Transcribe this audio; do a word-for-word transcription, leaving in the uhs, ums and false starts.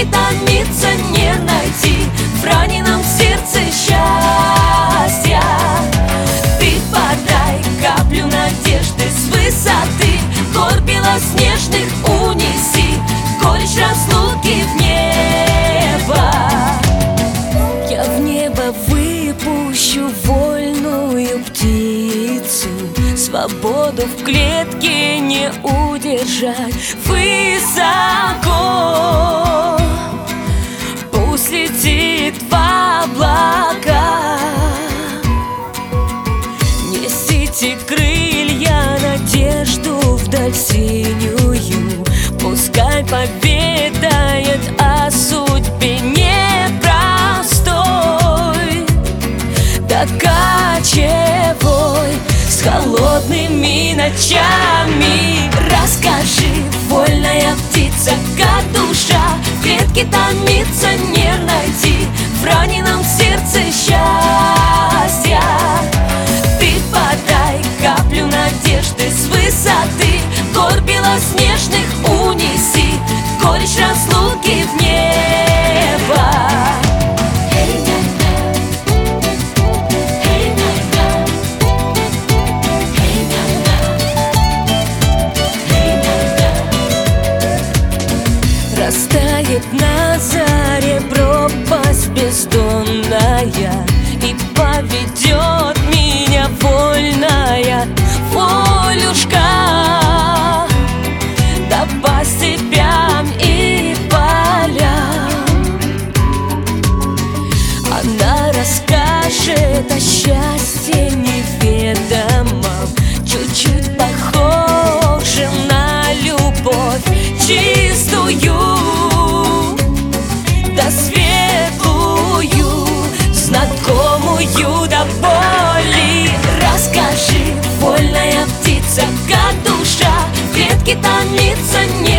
клетке томится, не найти в раненом сердце счастья. Ты подай каплю надежды с высоты гор белоснежных, унеси горечь разлуки в небо. Я в небо выпущу вольную птицу, свободу в клетке не удержать. Высоко пусть летит в облака, несите крылья, надежду вдаль синюю, пускай поведает о судьбе непростой, да кочевой, с холодными ночами. Расскажи, вольная птица, как душа в клетке томится, не найти в раненом сердце счастья. Ты подай каплю надежды с высоты гор белоснежных, унеси горечь разлуки в небо. Растает на заре пропасть бездонная, и поведет меня вольная волюшка да по степям и полям. Она расскажет о счастье неведомом, чуть-чуть похожем на любовь чистую да светлую, знакомую до боли. Расскажи, вольная птица, как душа в клетке томится, не